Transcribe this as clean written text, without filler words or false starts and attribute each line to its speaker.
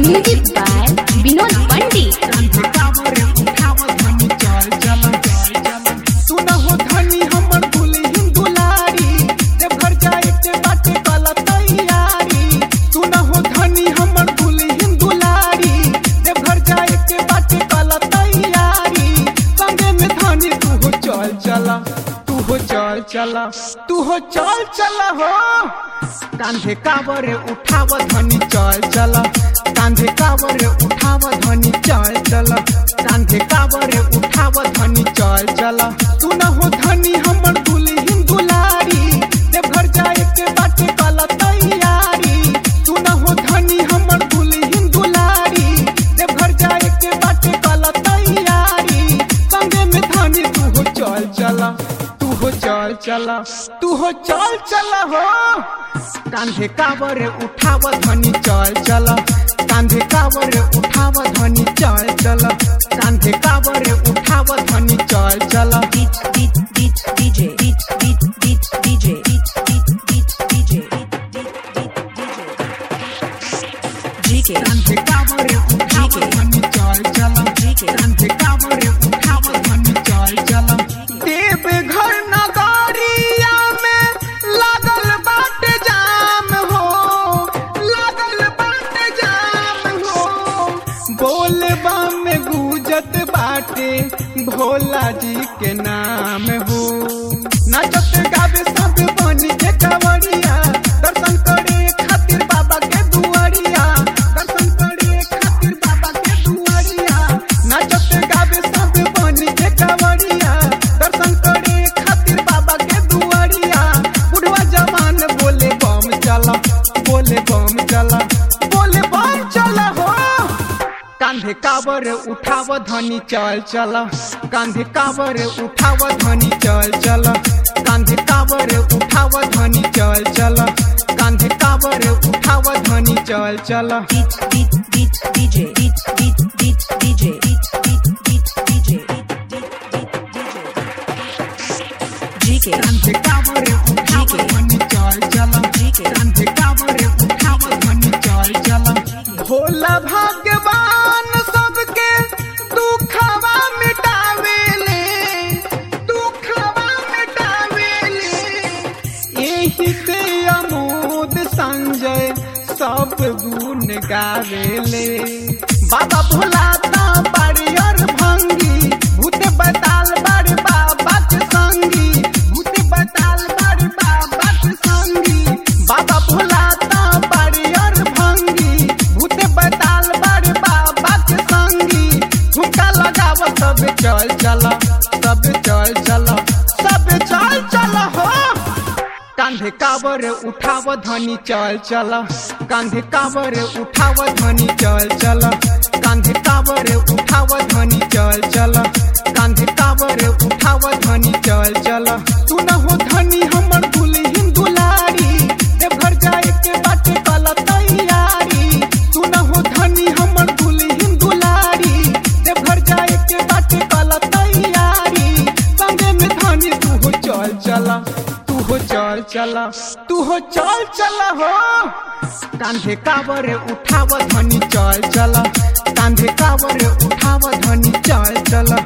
Speaker 1: Music by Vinod Pandit.
Speaker 2: तू हो चल चला हो कांधे कावर उठाव धनी चल चला कांधे कावर उठाव धनी चल चला कांधे कावर उठाव धनी चल चला तू न हो धनी हमर दुल्हन दुलारी देवघर जाए के बाटे कला तैयारी तू न हो धनी हमर दुल्हन दुलारी देवघर जाए के बाटे कला तैयारी संगे में धनी तू हो चल चला तू हो चल चला हो कांधे कावर उठाव धनी चल चला कांधे कावर उठाव धनी चल चला कांधे कावर उठाव धनी चल चला कांधे कावर उठाव धनी चल चला कांधे कावर उठाव धनी चल चला देवघर नगरिया में लागल बाटे जाम हो लागल बाटे जाम हो बोलबा में गूंजत बाटे भोला जी के नाम हो नाचत गावे सब बन के कवरिया दर्शन करे खातिर बाबा के दुआरिया दर्शन करे खातिर बाबा के दुआरिया नाचत गावे सब बन के कवरिया दर्शन करे खातिर बाबा के दुआरिया बुढ़वा जवान बोले बम चला बोले बम चला बोले बम चला हो कांधे कावर उठाव धनी चल चला कांधे कावर उठाव धनी चल चला कांधे कावर उठाव धनी चल चला कांधे कावर उठाव धनी चल चला कांधे कावर उठाव धनी चल चला कांधे कावर उठाव धनी चल चला भोला भगवान सबके दुखवा मिटावेले एही से अमोद संजय सब गुण गावेले बाबा भोला ता बाड़ी और भंगी भूत बताल बाड़ी बाबा के संगी भूत बताल बाड़ी बाबा के संगी बाबा भोला ता बाड़ी और भंगी भूत बताल बाड़ी बाबा के संगी झुमका लगाव सब चल चला सब चल चला सब चल चला हो कांधे कावर उठाव धनी चल चला कांधे कावर उठाव धनी चल चला कांधे कावर उठाव धनी चल चला कांधे कावर उठाव धनी चल चला तू न हो धनी हमर दुल्हन दुलारी देवघर जाए के बाटे कला तैयारी तू न हो धनी हमर दुल्हन दुलारी देवघर जाए के बाटे कला तैयारी संगे में धनी तू हो चल चला तू हो चल चला हो कांधे कावर उठाव धनी चल चला कांधे कावर उठाव धनी चल चला